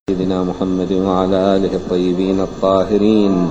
سيدنا محمد وعلى آله الطيبين الطاهرين.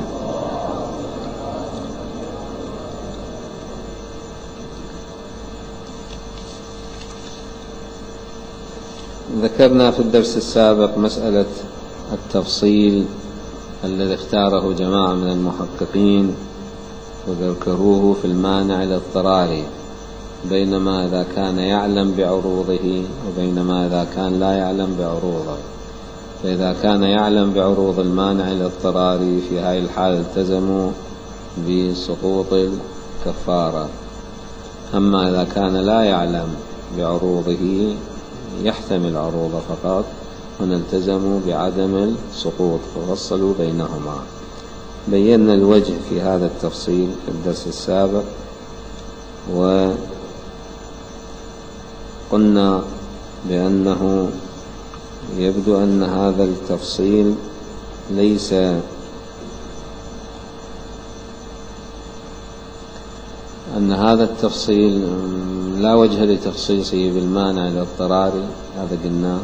ذكرنا في الدرس السابق مسألة التفصيل الذي اختاره جماعة من المحققين وذكروه في المانع الاضطراري، بينما إذا كان يعلم بعروضه وبينما إذا كان لا يعلم بعروضه. فإذا كان يعلم بعروض المانع الاضطراري في هذه الحالة التزموا بسقوط الكفارة، أما إذا كان لا يعلم بعروضه يحتمل عروضه فقط ونلتزموا بعدم السقوط، ففصلوا بينهما. بينا الوجه في هذا التفصيل في الدرس السابق، وقلنا بأنه يبدو أن هذا التفصيل ليس لا وجه لتخصيصه بالمانع الاضطراري، هذا قلنا،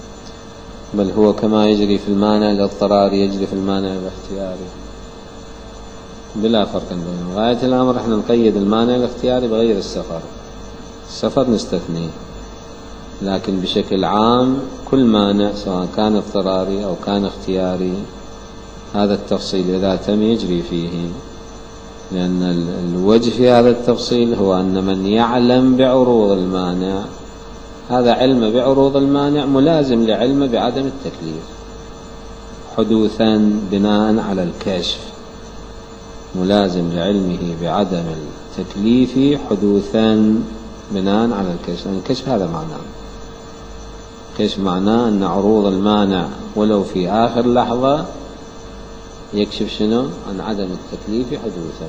بل هو كما يجري في المانع الاضطراري يجري في المانع الاختياري بلا فرق بينهم. غاية الأمر احنا نقيد المانع الاختياري بغير السفر نستثنيه، لكن بشكل عام كل مانع سواء كان اضطراري أو كان اختياري هذا التفصيل إذا تم يجري فيه، لأن الوجه في هذا التفصيل هو أن من يعلم بعروض المانع هذا علم بعروض المانع ملازم لعلم بعدم التكليف حدوثا بناء على الكشف، ملازم لعلمه بعدم التكليف حدوثا بناء على الكشف. يعني الكشف هذا معناه، كشف معناه أن عروض المانع ولو في آخر لحظة يكشف شنو عن عدم التكليف حدوثا.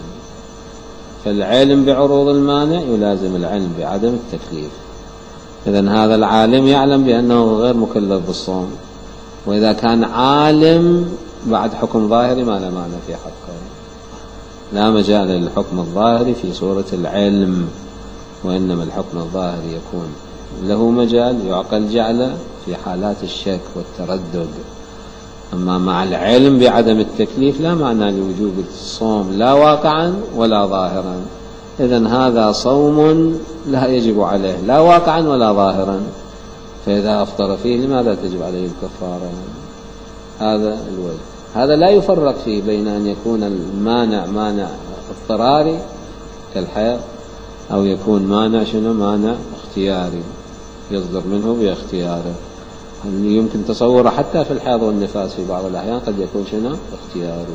فالعلم بعروض المانع يلازم العلم بعدم التكليف. إذن هذا العالم يعلم بأنه غير مكلف بالصوم، وإذا كان عالم بعد حكم ظاهري ما لا معنى في حقه، لا مجال للحكم الظاهري في صورة العلم، وإنما الحكم الظاهري يكون له مجال يعقل جعله في حالات الشك والتردد. أما مع العلم بعدم التكليف لا معنى لوجوب الصوم لا واقعا ولا ظاهرا. إذن هذا صوم لا يجب عليه لا واقعا ولا ظاهرا، فإذا أفطر فيه لماذا تجب عليه الكفارة؟ هذا الوجه. هذا لا يفرق فيه بين أن يكون المانع مانع اضطراري كالحيض أو يكون مانع اختياري يصدر منه باختياره. يمكن تصوره حتى في الحيض والنفاس في بعض الأحيان قد يكون اختياري.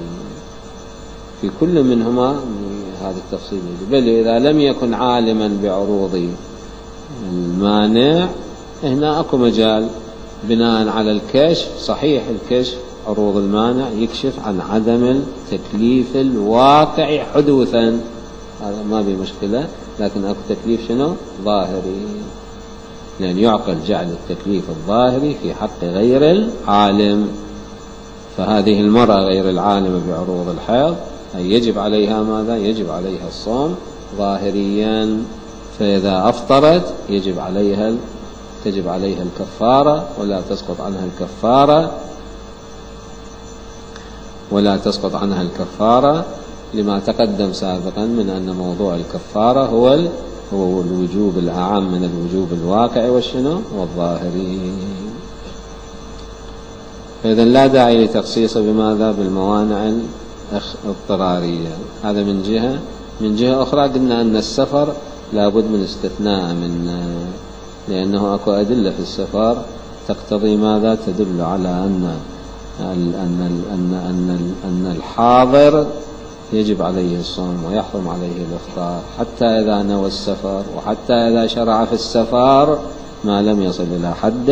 في كل منهما هذا التفصيل، بل إذا لم يكن عالما بعروض المانع هنا أكو مجال بناء على الكشف. صحيح الكشف عروض المانع يكشف عن عدم التكليف الواقع حدوثا، هذا ما بي مشكلة، لكن أكو تكليف ظاهري، لأن يعقل جعل التكليف الظاهري في حق غير العالم. فهذه المرأة غير العالمة بعروض الحيض أي يجب عليها ماذا؟ يجب عليها الصوم ظاهريا، فإذا أفطرت تجب عليها الكفارة ولا تسقط عنها الكفارة لما تقدم سابقا من أن موضوع الكفارة هو الوجوب الأعم من الوجوب الواقع والظاهري. فإذن لا داعي لتخصيصه بماذا؟ بالموانع الاضطرارية. هذا من جهة أخرى قلنا أن السفر لابد من استثناء لأنه أكو أدلة في السفر تقتضي ماذا؟ تدل على أن الحاضر يجب عليه الصوم ويحرم عليه الإفطار حتى إذا نوى السفر، وحتى إذا شرع في السفر ما لم يصل إلى حد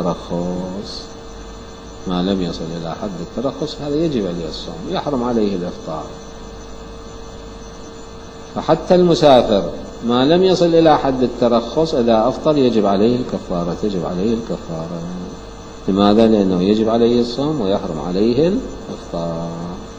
الترخص، هذا يجب عليه الصوم ويحرم عليه الإفطار. فحتى المسافر ما لم يصل إلى حد الترخص إذا أفطر تجب عليه الكفارة. لماذا؟ لأنه يجب عليه الصوم ويحرم عليه الإفطار،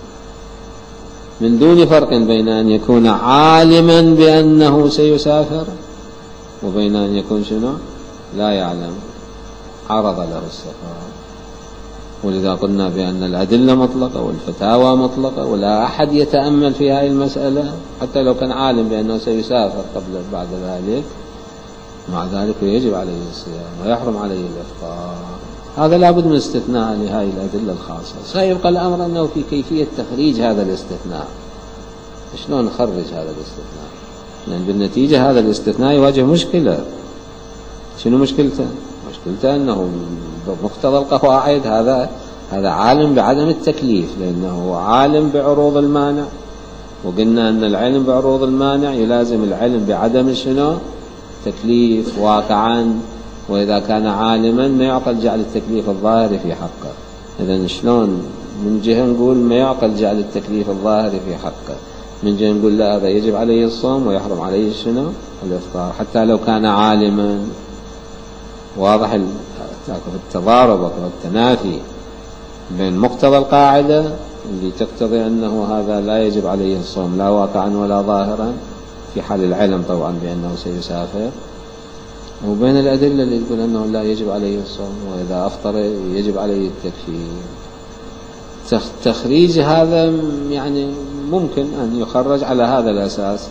من دون فرق بين أن يكون عالما بأنه سيسافر وبين أن يكون لا يعلم عرض له السفر. ولذا قلنا بأن الأدلة مطلقة والفتاوى مطلقة، ولا أحد يتأمل في هذه المسألة حتى لو كان عالم بأنه سيسافر بعد ذلك، مع ذلك يجب عليه الصيام ويحرم عليه الإفطار. هذا لابد من استثناء لهذه الأدلة الخاصة. سيبقى الأمر أنه في كيفية تخريج هذا الاستثناء، شلون نخرج هذا الاستثناء؟ لأن بالنتيجة هذا الاستثناء يواجه مشكلة. شنو مشكلته؟ مشكلته أنه بمقتضى القواعد هذا عالم بعدم التكليف، لأنه عالم بعروض المانع، وقلنا أن العلم بعروض المانع يلازم العلم بعدم شنو؟ تكليف واقعا. وإذا كان عالما ما يعقل جعل التكليف الظاهر في حقه. إذن شلون من جهة نقول ما يعقل جعل التكليف الظاهر في حقه، من جهة نقول لا، هذا يجب عليه الصوم ويحرم عليه شنو؟ الإفطار، حتى لو كان عالما. واضح التضارب والتنافي بين مقتضى القاعدة اللي تقتضي أنه هذا لا يجب عليه الصوم لا واقعا ولا ظاهرا في حال العلم طبعا بأنه سيسافر، وبين الأدلة اللي تقول أنه لا يجب عليه الصوم، وإذا أفطر يجب عليه التكفير. تخريج هذا يعني ممكن أن يخرج على هذا الأساس،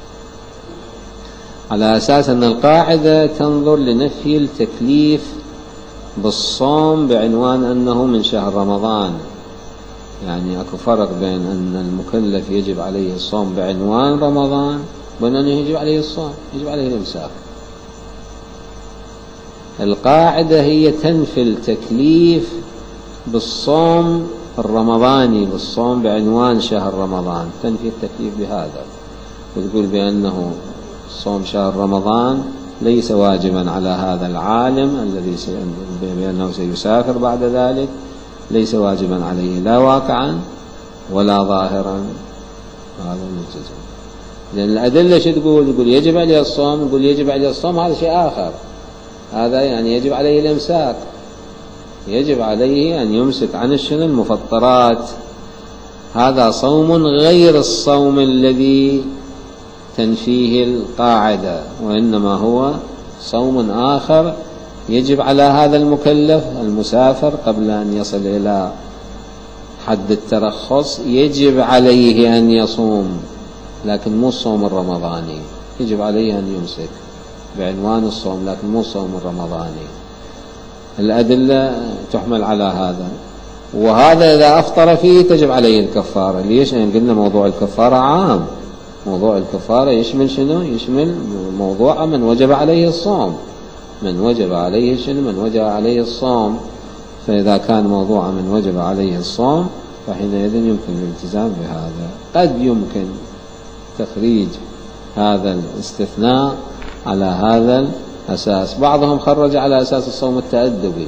على أساس أن القاعدة تنظر لنفي التكليف بالصوم بعنوان أنه من شهر رمضان. يعني أكو فرق بين أن المكلف يجب عليه الصوم بعنوان رمضان وبين أنه يجب عليه الصوم، يجب عليه الإمساك. القاعدة هي تنفي التكليف بالصوم الرمضاني، بالصوم بعنوان شهر رمضان، تنفي التكليف بهذا، وتقول بأنه صوم شهر رمضان ليس واجبا على هذا العالم الذي بأنه سيسافر بعد ذلك، ليس واجبا عليه لا واقعا ولا ظاهرا. هذا ملتزم. لأن الأدلة شو تقول؟ يقول يجب عليه الصوم، يقول يجب عليه الصوم هذا شيء آخر، هذا يعني يجب عليه الإمساك، يجب عليه أن يمسك عن المفطرات. هذا صوم غير الصوم الذي تنفيه القاعدة، وإنما هو صوم آخر يجب على هذا المكلف المسافر قبل أن يصل إلى حد الترخص، يجب عليه أن يصوم، لكن مو الصوم الرمضاني. يجب عليه أن يمسك بعنوان الصوم لكن مو الصوم الرمضاني. الأدلة تحمل على هذا، وهذا إذا أفطر فيه تجب عليه الكفارة. ليش؟ يعني قلنا موضوع الكفارة عام، موضوع الكفارة يشمل شنو؟ يشمل موضوع من وجب عليه الصوم، من وجب عليه شنو؟ من وجب عليه الصوم. فإذا كان موضوع من وجب عليه الصوم فحينئذ يمكن الالتزام بهذا. قد يمكن تخريج هذا الاستثناء على هذا الأساس. بعضهم خرج على أساس الصوم التأدبي،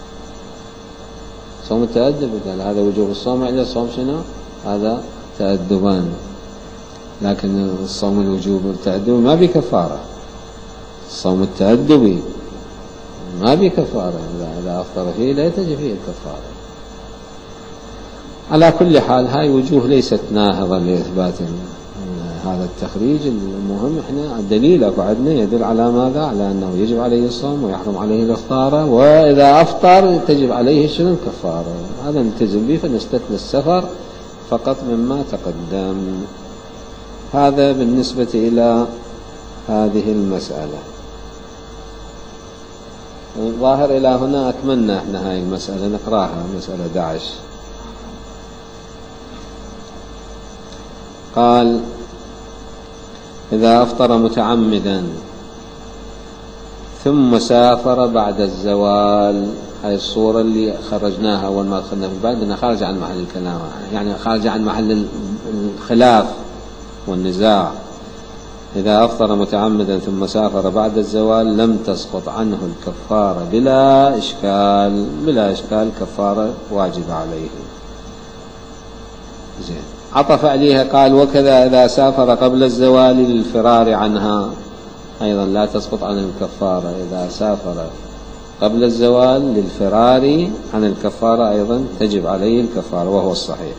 صوم التأدبي قال هذا وجوب الصوم، يعني الصوم شنو؟ هذا تأدبان، لكن الصوم الوجوب التأدبي ما بكفارة، الصوم التأدبي ما بكفارة، إذا أفطر فيه لا تجي فيه الكفارة. على كل حال هاي وجوه ليست ناهضة لإثبات هذا التخريج. المهم احنا الدليل اكو عندنا يدل على ماذا؟ على انه يجب عليه الصوم ويحرم عليه الافطار، واذا افطر تجب عليه شنو؟ الكفاره. هذا نلتزم به، فنستثني السفر فقط مما تقدم. هذا بالنسبة الى هذه المسألة. الظاهر الى هنا اكملنا احنا هاي المسألة، نقراها مسألة 11. قال إذا أفطر متعمدا ثم سافر بعد الزوال، هاي الصورة اللي خرجناها أول ما دخلنا في الباب، أنها خارج عن محل الكلام، يعني خارج عن محل الخلاف والنزاع. إذا أفطر متعمدا ثم سافر بعد الزوال لم تسقط عنه الكفارة بلا إشكال، بلا إشكال كفارة واجب عليه. زين، عطف عليها قال وكذا إذا سافر قبل الزوال للفرار عنها أيضا لا تسقط عن الكفارة. إذا سافر قبل الزوال للفرار عن الكفارة أيضا تجب عليه الكفارة، وهو الصحيح.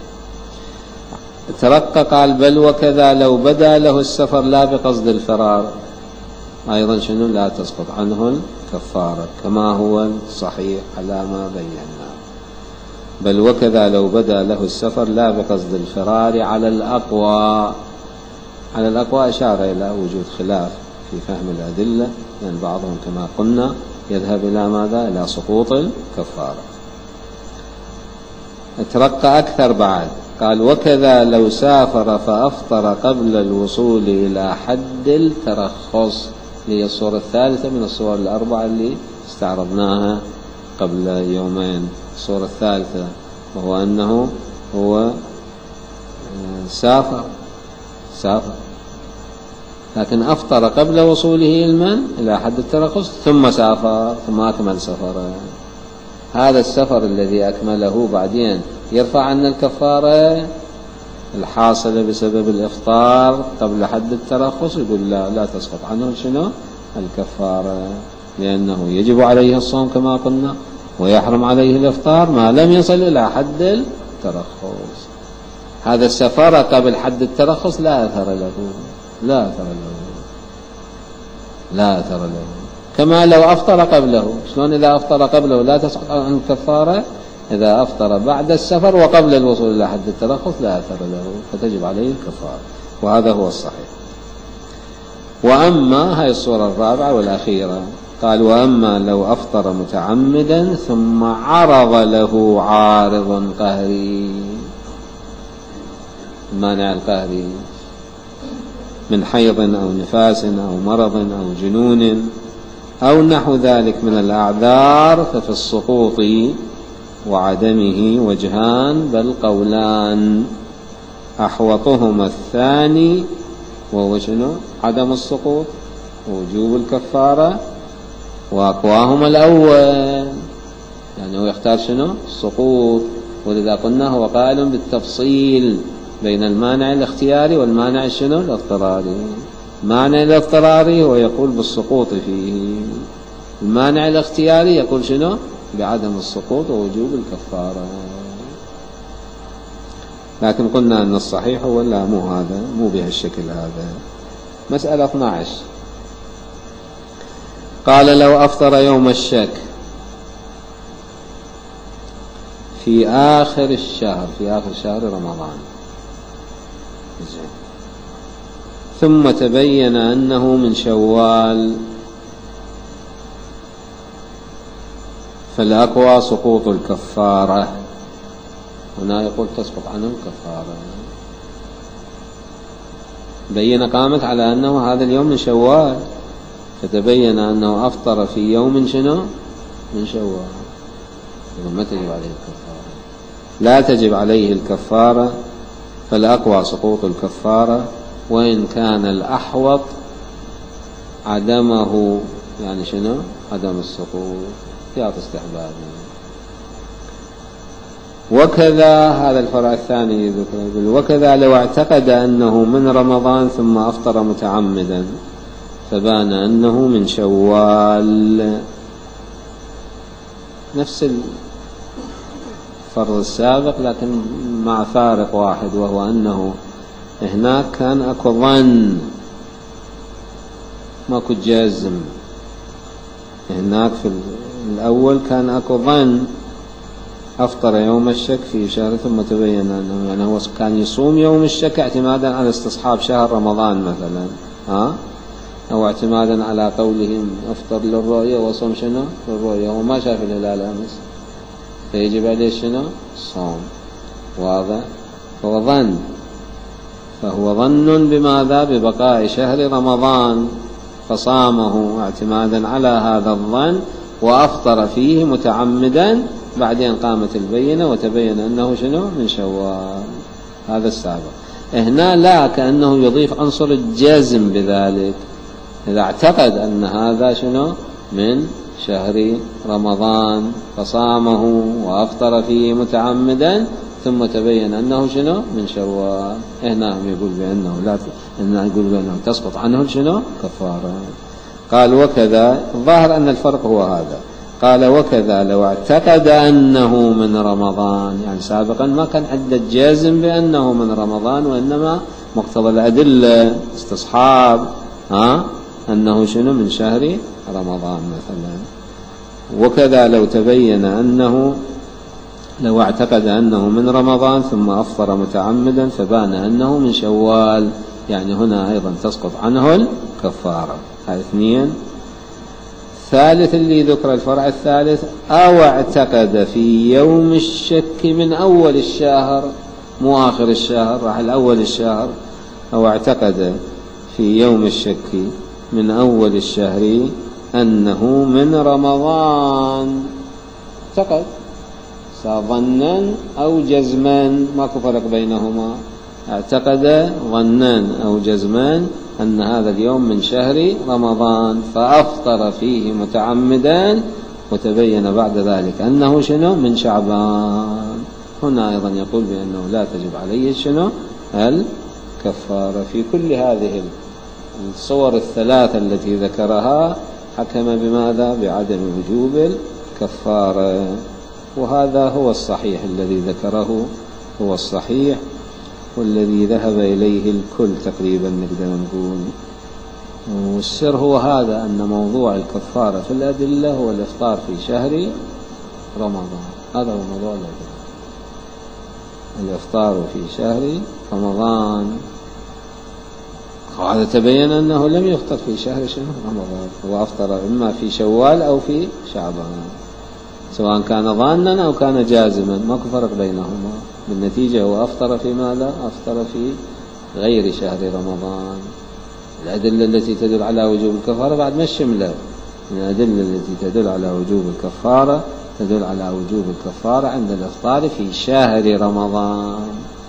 ترقى قال بل وكذا لو بدا له السفر لا بقصد الفرار أيضا شنو؟ لا تسقط عنه الكفارة، كما هو صحيح على ما بينا. بل وكذا لو بدا له السفر لا بقصد الفرار على الأقوى. على الأقوى إشارة إلى وجود خلاف في فهم الأدلة، لأن بعضهم كما قلنا يذهب إلى ماذا؟ إلى سقوط الكفارة. اترقى أكثر بعد، قال وكذا لو سافر فأفطر قبل الوصول إلى حد الترخص، هي الصورة الثالثة من الصور الأربعة اللي استعرضناها قبل يومين. الصورة الثالثة وهو أنه هو سافر لكن أفطر قبل وصوله إلى حد الترخص، ثم سافر ثم أكمل سفره. هذا السفر الذي أكمله بعدين يرفع عنا الكفارة الحاصلة بسبب الإفطار قبل حد الترخص؟ يقول لا تسقط عنه شنو؟ الكفارة، لأنه يجب عليه الصوم كما قلنا، ويحرم عليه الإفطار ما لم يصل إلى حد الترخص. هذا السفر قبل حد الترخص لا أثر له، كما لو أفطر قبله. شلون إذا أفطر قبله لا تسقط عنه الكفارة؟ إذا أفطر بعد السفر وقبل الوصول إلى حد الترخص لا أثر له، فتجب عليه الكفارة، وهذا هو الصحيح. وأما هاي الصورة الرابعة والأخيرة، قال وأما لو أفطر متعمدا ثم عرض له عارض قهري، المانع القهري من حيض أو نفاس أو مرض أو جنون أو نحو ذلك من الأعذار، ففي السقوط وعدمه وجهان بل قولان، أحوطهما الثاني وهو شنو؟ عدم السقوط ووجوب الكفارة، وأقواهما الأول، يعني هو يختار شنو؟ السقوط. ولذا قلنا هو قائل بالتفصيل بين المانع الاختياري والمانع شنو؟ الاضطراري. المانع الاضطراري هو يقول بالسقوط فيه، المانع الاختياري يقول شنو؟ بعدم السقوط ووجوب الكفارة. لكن قلنا أن الصحيح هو لا، مو بهالشكل هذا. مسألة 12، قال لو أفطر يوم الشك في آخر شهر رمضان، ثم تبين أنه من شوال، فالأقوى سقوط الكفارة. هنا يقول تسقط عنه الكفارة، بين قامت على أنه هذا اليوم من شوال، فتبين أنه أفطر في يوم شنو؟ من شوال، ما تجب عليه الكفارة، لا تجب عليه الكفارة، فالأقوى سقوط الكفارة، وإن كان الأحوط عدمه، يعني شنو؟ عدم السقوط، احتياط استحباب. وكذا هذا الفرع الثاني يقول وكذا لو اعتقد أنه من رمضان ثم أفطر متعمدا فبان أنه من شوال، نفس الفرض السابق لكن مع فارق واحد، وهو أنه هناك كان أكو ظن ماكو جازم، هناك في الأول كان أكو ظن أفطر يوم الشك في شهر، ثم تبين أنه يعني هو كان يصوم يوم الشك اعتمادا على استصحاب شهر رمضان مثلا، أو اعتمادا على قولهم أفطر للرؤية وصوم شنو؟ للرؤية، هو ما شاف الهلال أمس فيجب عليه شنو؟ الصوم، واضح؟ فهو ظن بماذا؟ ببقاء شهر رمضان، فصامه اعتمادا على هذا الظن وأفطر فيه متعمدا، بعدين قامت البينة وتبين أنه شنو؟ من شوال. هذا السابق. هنا لا، كأنه يضيف عنصر الجزم بذلك، إذا اعتقد أن هذا شنو؟ من شهر رمضان فصامه وأفطر فيه متعمدا، ثم تبين أنه شنو؟ من شوال. هنا هم يقول بأنه لا، هنا يقول بأنه تسقط عنه شنو؟ كفارة. قال وكذا، الظاهر أن الفرق هو هذا، قال وكذا لو اعتقد أنه من رمضان، يعني سابقا ما كان عدة جازم بأنه من رمضان، وإنما مقتضى الأدلة استصحاب أنه شنو؟ من شهر رمضان مثلا. وكذا لو تبين أنه لو اعتقد أنه من رمضان ثم أفطر متعمدا فبان أنه من شوال، يعني هنا أيضا تسقط عنه الكفارة. هذا اثنين. ثالث اللي ذكر الفرع الثالث: أو اعتقد في يوم الشك من أول الشهر، مو آخر الشهر، راح الأول الشهر. أو اعتقد في يوم الشك من أول الشهر أنه من رمضان، اعتقد ظنا أو جزما، ماكو فرق بينهما. اعتقد ظنا أو جزما أن هذا اليوم من شهر رمضان فأفطر فيه متعمدا، وتبين بعد ذلك أنه شنو؟ من شعبان. هنا أيضا يقول بأنه لا تجب عليه شنو؟ الكفارة. في كل هذه الصور الثلاثة التي ذكرها حكم بماذا؟ بعدم وجوب الكفارة. وهذا هو الصحيح الذي ذكره، هو الصحيح والذي ذهب إليه الكل تقريبا نقدر نقول. والسر هو هذا، أن موضوع الكفارة في الأدلة هو الإفطار في شهر رمضان. هذا هو موضوع الأدلة، الإفطار في شهر رمضان. وهذا تبين أنه لم يفطر في شهر رمضان، هو أفطر إما في شوال أو في شعبان، سواء كان ظانا أو كان جازما، ماكو فرق بينهما. بالنتيجة هو أفطر في ماذا؟ أفطر في غير شهر رمضان. الأدلة التي تدل على وجوب الكفارة بعد ما الشملة، الأدلة التي تدل على وجوب الكفارة تدل على وجوب الكفارة عند الإفطار في شهر رمضان،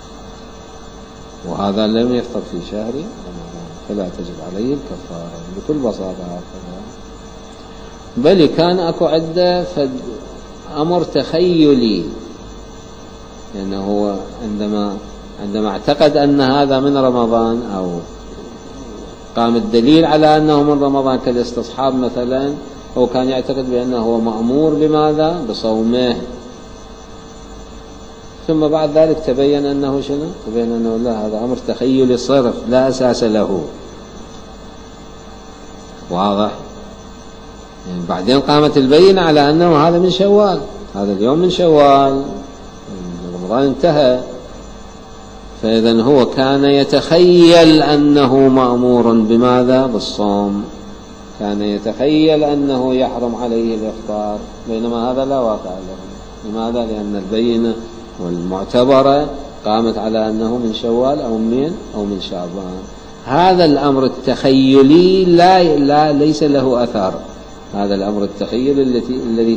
وهذا لم يفطر في شهر رمضان فلا تجب عليه الكفارة بكل بساطة هكذا. بل كان أكو عدة أمر تخيلي، لأنه هو عندما اعتقد أن هذا من رمضان أو قام الدليل على أنه من رمضان كالاستصحاب مثلا، هو كان يعتقد بأنه هو مأمور بماذا؟ بصومه. ثم بعد ذلك تبين أنه شنو؟ تبين أنه لا، هذا أمر تخيلي صرف لا أساس له. واضح؟ يعني بعدين قامت البينة على أنه هذا من شوال، هذا اليوم من شوال، رمضان انتهى. فإذا هو كان يتخيل أنه مأمور بماذا؟ بالصوم، كان يتخيل أنه يحرم عليه الإفطار، بينما هذا لا واقع له. لماذا؟ لأن البينة والمعتبرة قامت على أنه من شوال أو من شعبان. هذا الأمر التخيلي ليس له أثر. هذا الأمر التخيلي الذي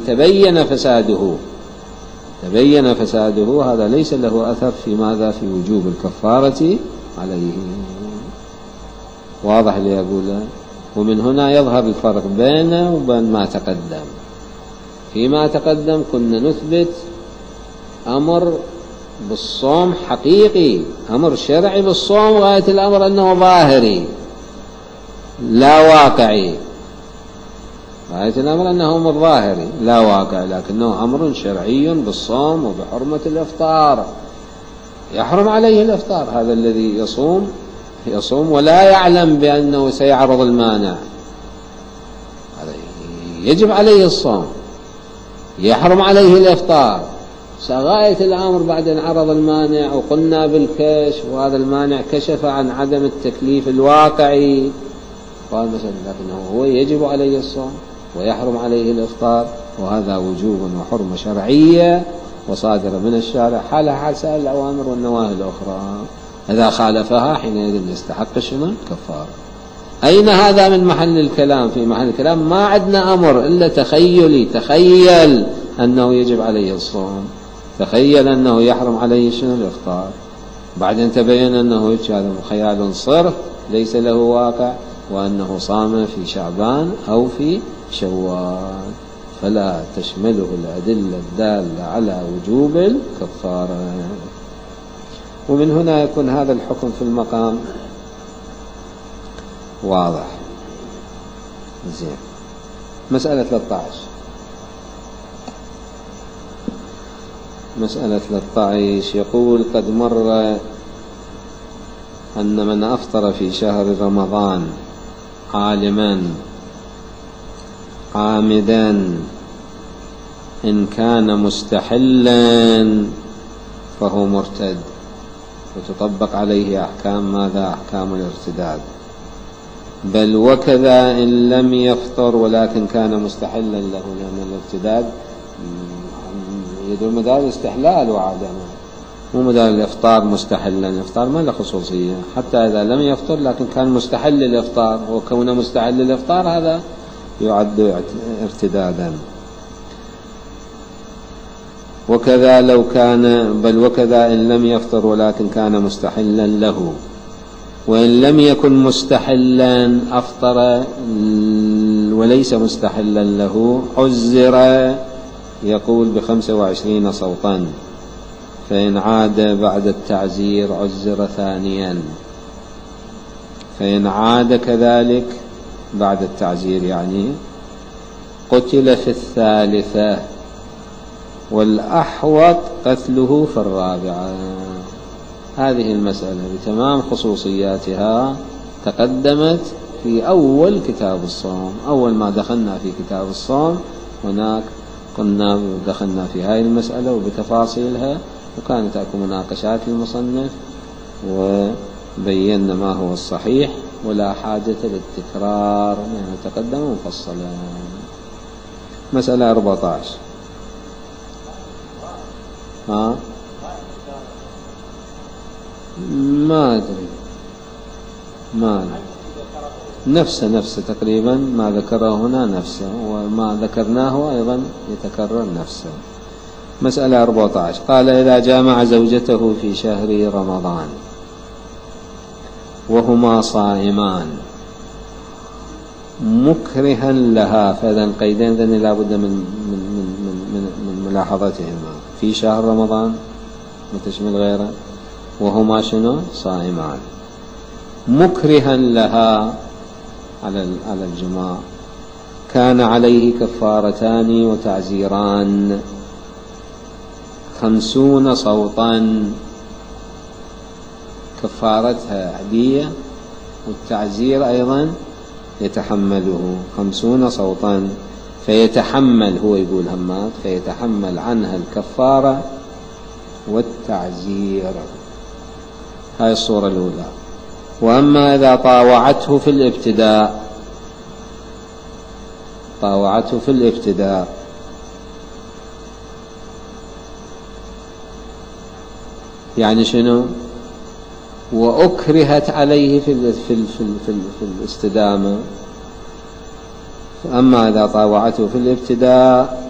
تبين فساده هذا ليس له أثر في ماذا؟ في وجوب الكفارة عليه. واضح لي أقول؟ ومن هنا يظهر الفرق بينه وبين ما تقدم. فيما تقدم كنا نثبت أمر بالصوم حقيقي، أمر شرعي بالصوم، غاية الأمر أنه ظاهري لا واقعي، غاية الأمر أنه أمر ظاهري لا واقع، لكنه أمر شرعي بالصوم وبحرمة الإفطار. يحرم عليه الإفطار هذا الذي يصوم ولا يعلم بأنه سيعرض المانع، هذا يجب عليه الصوم، يحرم عليه الإفطار. غاية الأمر بعد أن عرض المانع وقلنا بالكشف، وهذا المانع كشف عن عدم التكليف الواقعي، قال مثلا لكنه هو يجب عليه الصوم ويحرم عليه الإفطار، وهذا وجوب وحرمة شرعية وصادرة من الشارع حالها حال سائر الأوامر والنواهي الأخرى. إذا خالفها حينئذ يستحق شنو؟ الكفارة. أين هذا من محل الكلام؟ في محل الكلام ما عندنا أمر إلا تخيلي، تخيل أنه يجب عليه الصوم، تخيل أنه يحرم عليه شنو؟ الإفطار. بعدين تبين أنه هذا خيال صرف ليس له واقع، وأنه صام في شعبان أو في شوال، فلا تشمله الأدلة الدالة على وجوب الكفارة. ومن هنا يكون هذا الحكم في المقام واضح. زين. مسألة 13 يقول: قد مر أن من أفطر في شهر رمضان عالما عامدا إن كان مستحلا فهو مرتد وتطبق عليه أحكام ماذا؟ أحكام الارتداد. بل وكذا إن لم يفطر ولكن كان مستحلا له، لأن الارتداد يدل مدار الاستحلال وعدمه، مو مدار الإفطار مستحلا. الإفطار ما له خصوصية، حتى إذا لم يفطر لكن كان مستحل للإفطار، وكونه مستحل للإفطار هذا يعد ارتدادا. وكذا لو كان، بل وكذا إن لم يفطر ولكن كان مستحلا له، وإن لم يكن مستحلا أفطر وليس مستحلا له عزر، يقول ب25 صوتا، فإن عاد بعد التعزير عزر ثانيا، فإن عاد كذلك بعد التعزير يعني قتل في الثالثة، والأحوط قتله في الرابعة. هذه المسألة بتمام خصوصياتها تقدمت في أول كتاب الصوم. أول ما دخلنا في كتاب الصوم هناك قلنا دخلنا في هذه المسألة وبتفاصيلها، وكانت أكو مناقشات للمصنف وبينا ما هو الصحيح، ولا حاجة للتكرار لأنه تقدم مفصلا. مسألة 14 ما أدري، ما نفسه تقريبا ما ذكره هنا نفسه، وما ذكرناه أيضا يتكرر نفسه. مسألة 14 قال: إذا جامع زوجته في شهر رمضان وهما صائمان مكرها لها، فإذا قيدين ذن لا بد من ملاحظتهما، في شهر رمضان متشمل غيره، وهما شنو؟ صائمان، مكرها لها على الجماع، كان عليه كفارتان وتعزيران 50 صوتا، كفارتها هدية والتعزير أيضا يتحمله 50 صوتا، فيتحمل، هو يقول همات، فيتحمل عنها الكفارة والتعزير. هاي الصورة الأولى. وأما إذا طاوعته في الابتداء يعني شنو؟ وأكرهت عليه في الاستدامة. أما إذا طاوعته في الابتداء،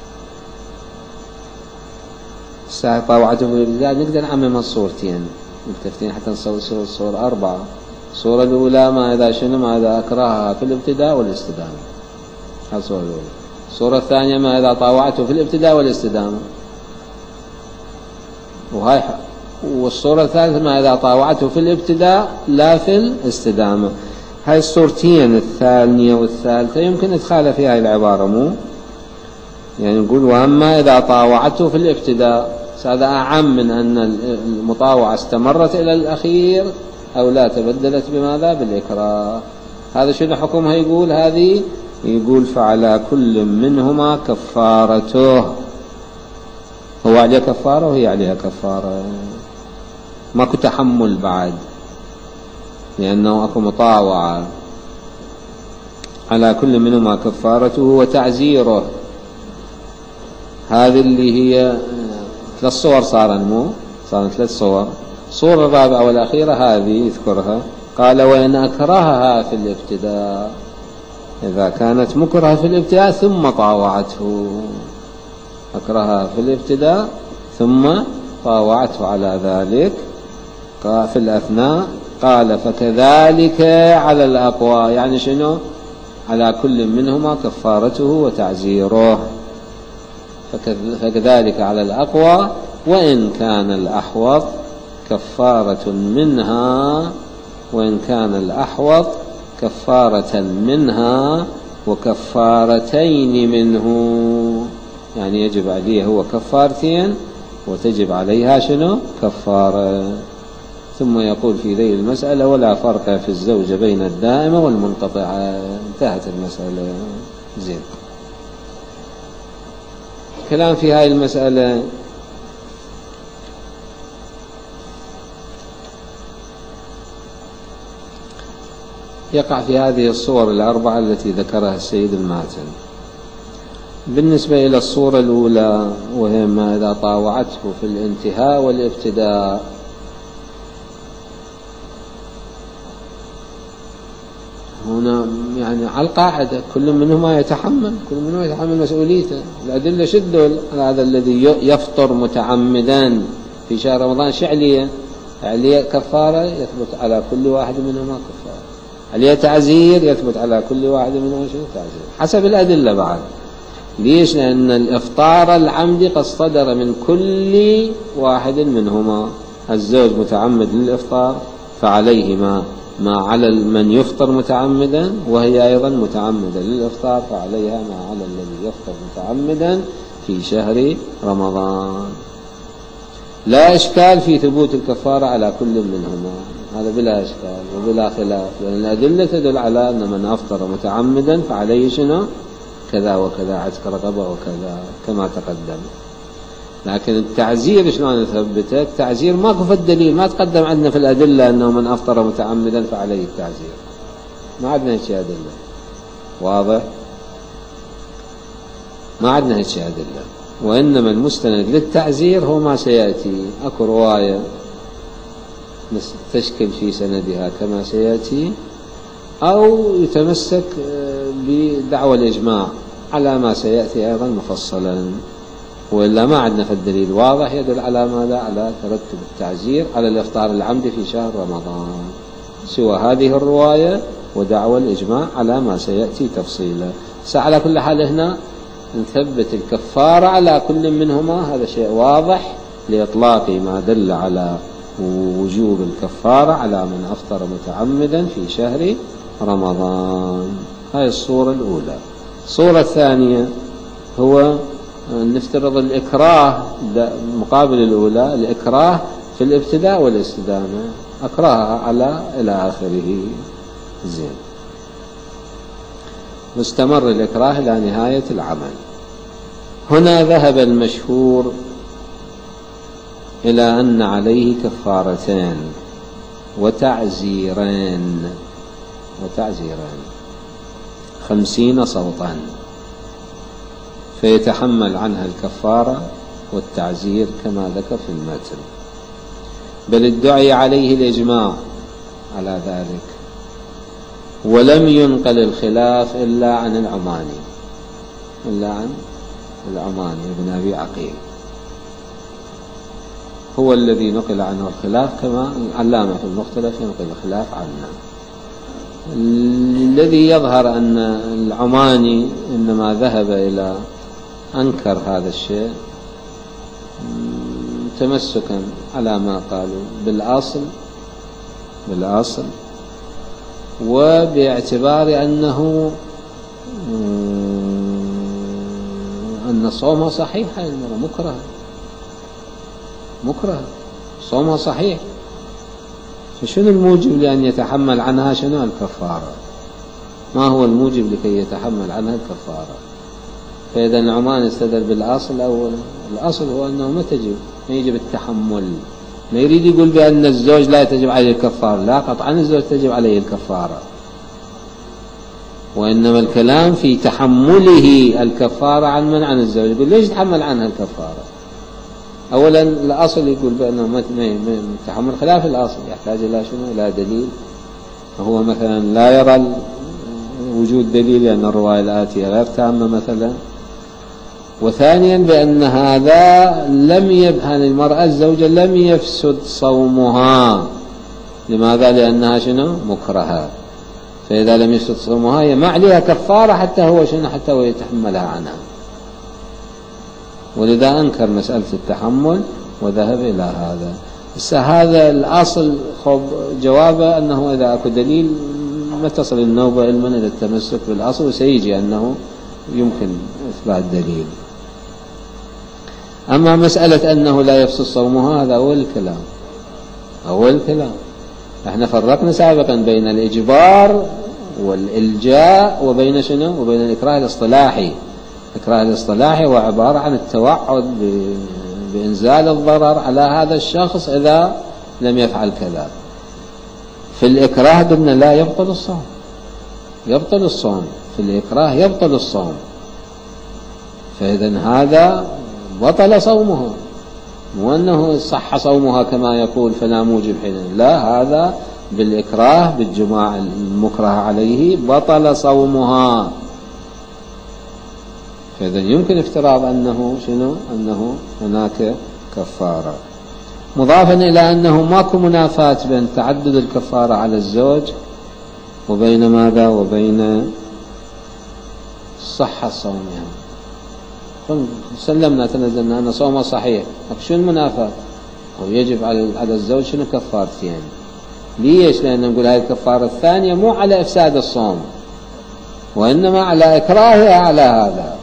نقدر نعمم الصورتين مكتفتين حتى نصور صورة 4. الصورة الأولى ما إذا شنو؟ ما إذا أكرهها في الابتداء والاستدامة، هذه الصورة الأولى. الصورة الثانية ما إذا طاوعته في الابتداء والاستدامة، والصورة الثالثة ما إذا طاوعته في الابتداء لا في الاستدامة. هاي الصورتين الثانية والثالثة يمكن إدخال في هاي العبارة، مو يعني نقول وأما إذا طاوعته في الابتداء، هذا أعم من أن المطاوعة استمرت إلى الأخير أو لا تبدلت بماذا؟ بالإكراه. هذا شنو حكمها؟ يقول هذه، يقول فعلى كل منهما كفارته، هو عليه كفارة وهي عليها كفارة، ماكو تحمل بعد لأنه أكو مطاوعة. على كل منهما كفارته وتعزيره. هذه اللي هي 3 صور صارت 3 صور. الصورة الرابعة والأخيرة هذه يذكرها، قال: وإن أكرهها في الابتداء، إذا كانت مكرهة في الابتداء ثم طاوعته، أكرهها في الابتداء ثم طاوعته على ذلك في الأثناء، قال: فكذلك على الأقوى، يعني شنو؟ على كل منهما كفارته وتعزيره، فكذلك على الأقوى، وإن كان الأحوط كفارة منها، وإن كان الأحوط كفارة منها وكفارتين منه، يعني يجب عليه هو كفارتين وتجب عليها شنو؟ كفارة. ثم يقول في ذي المسألة: ولا فرق في الزوجة بين الدائمة والمنقطعة. انتهت المسألة. زين. الكلام في هذه المسألة يقع في هذه الصور الأربعة التي ذكرها السيد الماتن. بالنسبة إلى الصورة الأولى وهي ما إذا طاوعته في الانتهاء والابتداء، هنا يعني على القاعدة كل منهما يتحمل مسؤوليته. الأدلة شدوا على هذا الذي يفطر متعمدا في شهر رمضان عليه كفارة يثبت على كل واحد منهما كفارة، عليه تعزير يثبت على كل واحد منهما تعزير حسب الأدلة بعد. ليش؟ لأن الإفطار العمدي قد صدر من كل واحد منهما. الزوج متعمد للإفطار فعليه ما على من يفطر متعمدا، وهي أيضا متعمدة للإفطار فعليها ما على الذي يفطر متعمدا في شهر رمضان. لا إشكال في ثبوت الكفارة على كل منهما، هذا بلا إشكال وبلا خلاف، لأن الأدلة تدل على أن من أفطر متعمدا فعليه شنو؟ كذا وكذا، عتق رقبة وكذا كما تقدم. لكن التعزير شلون نثبته؟ التعزير ماكو في الدليل، ما تقدم عندنا في الأدلة أنه من أفطر متعمدا فعليه التعزير، ما عندنا هيك أدلة. واضح؟ ما عندنا هيك أدلة، وإنما المستند للتعزير هو ما سيأتي. أكو رواية تشكل في سندها كما سيأتي، أو يتمسك بدعوى الإجماع على ما سيأتي أيضا مفصلا، وإلا ما عندنا في الدليل واضح يدل على ماذا؟ على ترتب التعزير على الإفطار العمدي في شهر رمضان، سوى هذه الرواية ودعوى الإجماع على ما سيأتي تفصيلا. على كل حال هنا نثبت الكفارة على كل منهما، هذا شيء واضح لإطلاق ما دل على وجوب الكفارة على من أفطر متعمدا في شهر رمضان. هاي الصورة الأولى. الصورة الثانية هو نفترض الإكراه مقابل الأولى، الإكراه في الابتداء والاستدامة، أكراه على إلى آخره. زين، مستمر الإكراه إلى نهاية العمل. هنا ذهب المشهور إلى أن عليه كفارتين وتعزيران 50 صوتا، فيتحمل عنها الكفارة والتعزير كما ذكر في المتن، بل ادعي عليه الإجماع على ذلك، ولم ينقل الخلاف إلا عن العماني ابن أبي عقيل، هو الذي نقل عنه الخلاف، كما العلامة في المختلف ينقل الخلاف عنه. الذي يظهر أن العماني إنما ذهب إلى أنكر هذا الشيء تمسكا على ما قالوا بالأصل وباعتبار أنه أن صومها صحيح، المرأة مكره صومها صحيح، فشنو الموجب لأن يتحمل عنها شنو؟ الكفارة. ما هو الموجب لكي يتحمل عنها الكفارة؟ فإذا العمان استدل بالأصل أولا، الأصل هو أنه ما يجب التحمل، ما يريد يقول بأن الزوج لا تجب عليه الكفارة، لا، قطعا الزوج تجب عليه الكفارة، وإنما الكلام في تحمله الكفارة عن الزوج. يقول ليش تحمل عنها الكفارة؟ أولا الأصل يقول بأنه ما تحمل خلاف الأصل، يحتاج إلى شنو؟ إلى دليل، فهو مثلا لا يرى وجود دليل لأن الرواية الآتية غير تامة مثلا. وثانيا بأن هذا لم يبهن المرأة الزوجة لم يفسد صومها. لماذا؟ لأنها شنو؟ مكرهة، فإذا لم يفسد صومها هي ما عليها كفارة حتى هو يتحملها عنها، ولذا أنكر مسألة التحمل وذهب إلى هذا. هذا الأصل جوابه أنه إذا أكو دليل ما تصل النوبة علما إلى التمسك بالأصل، وسيجي أنه يمكن إثبات دليل. أما مسألة أنه لا يفسد صومها هذا أول كلام. احنا فرقنا سابقا بين الإجبار والإلجاء وبين شنو؟ وبين الإكراه الاصطلاحي. الإكراه الاصطلاحي هو عبارة عن التوعد بإنزال الضرر على هذا الشخص إذا لم يفعل كذا. في الإكراه قلنا لا يبطل الصوم، يبطل الصوم في الإكراه يبطل الصوم، فإذا هذا بطل صومه، مو أنه صح صومها كما يقول فلا موجب حينئذ، لا، هذا بالإكراه بالجماع المكره عليه بطل صومها. فإذا يمكن افتراض أنه شنو؟ أنه هناك كفارة، مضافا إلى أنه ماكو منافاة بين تعدد الكفارة على الزوج وبين ماذا؟ وبين صحة الصوم. يعني سلمنا تنزلنا أن صومه صحيح، شو المنافاة؟ ويجب على الزوج شنو؟ كفارتين. ليش؟ لأن نقول هاي الكفارة الثانية مو على إفساد الصوم، وإنما على إكراهها على هذا،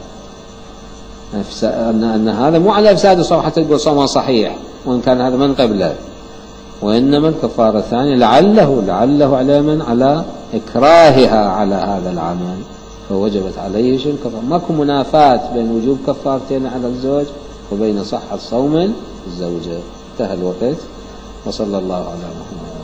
أن هذا مو على إفساد الصوم حتى تقول صومه صحيح وإن كان هذا من قبله، وإنما الكفارة الثانية لعله على من؟ على إكراهها على هذا العمل، فوجبت عليه شنو؟ الكفارة. ماكو منافاة بين وجوب كفارتين على الزوج وبين صحة صوم الزوجة. انتهى الوقت، وصلى الله على محمد.